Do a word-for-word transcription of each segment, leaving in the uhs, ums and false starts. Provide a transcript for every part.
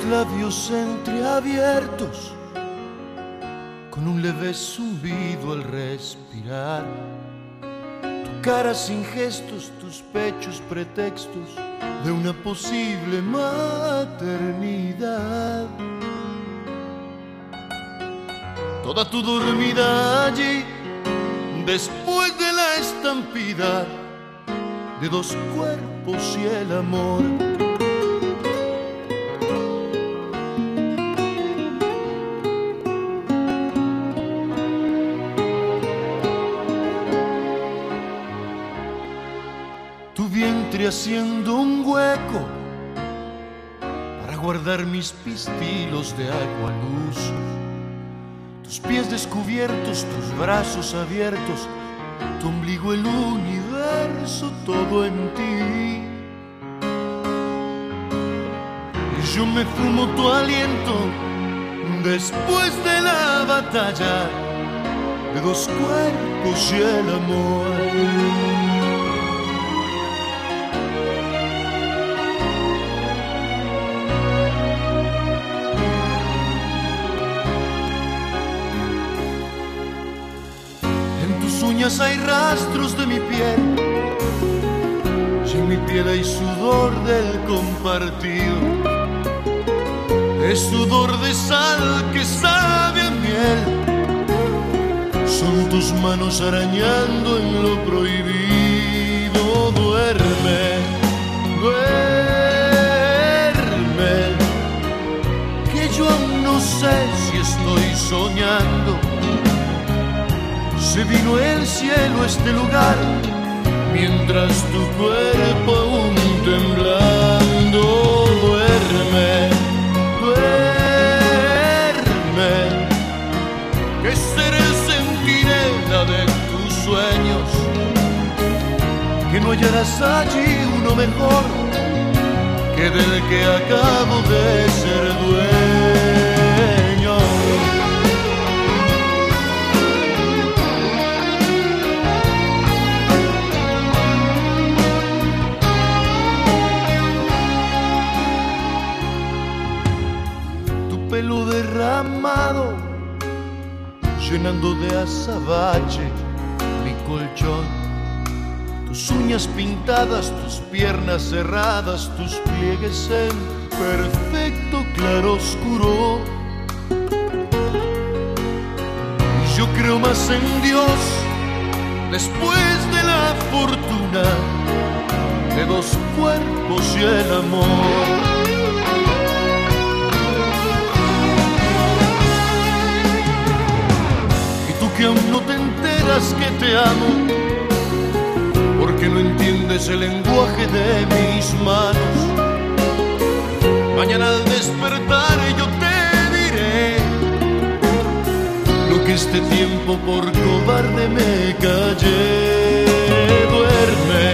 labios entreabiertos, con un leve zumbido al respirar, tu cara sin gestos, tus pechos pretextos de una posible maternidad. Toda tu dormida allí, después de la estampida de dos cuerpos y el amor. Tu vientre haciendo un hueco para guardar mis pistilos de agua luz. Tus pies descubiertos, tus brazos abiertos, tu ombligo el universo todo en ti. Y yo me fumo tu aliento después de la batalla de dos cuerpos y el amor. Uñas hay rastros de mi piel y en mi piel hay sudor del compartido. Es sudor de sal que sabe a miel. Son tus manos arañando en lo prohibido. Duerme, duerme, que yo aún no sé si estoy soñando. Se vino el cielo a este lugar, mientras tu cuerpo aún temblando. Duerme, duerme, que seré centinela de tus sueños, que no hallarás allí uno mejor que del que acabo de ser dueño. Pelo derramado, llenando de azabache mi colchón. Tus uñas pintadas, tus piernas cerradas, tus pliegues en perfecto claroscuro. Y yo creo más en Dios después de la fortuna de dos cuerpos y el amor. Que aún no te enteras que te amo, porque no entiendes el lenguaje de mis manos. Mañana al despertar yo te diré lo que este tiempo por cobarde me callé. Duerme,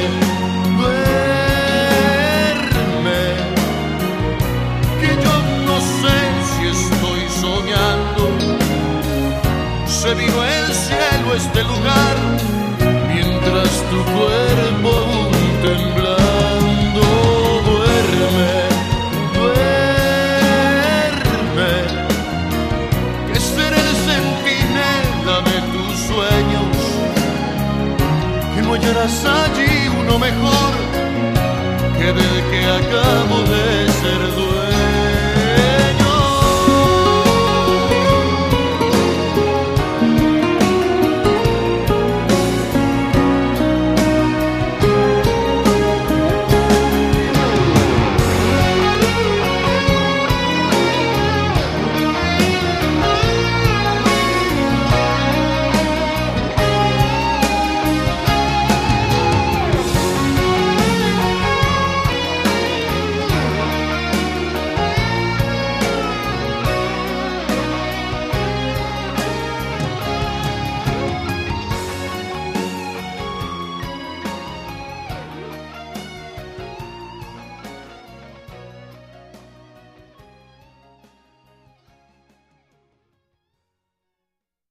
duerme, que yo no sé si estoy soñando. Se vino el cielo a este lugar, mientras tu cuerpo aún temblando. Duerme, duerme, que seré el centinela de tus sueños, que no hallarás allí uno mejor que del que acabo de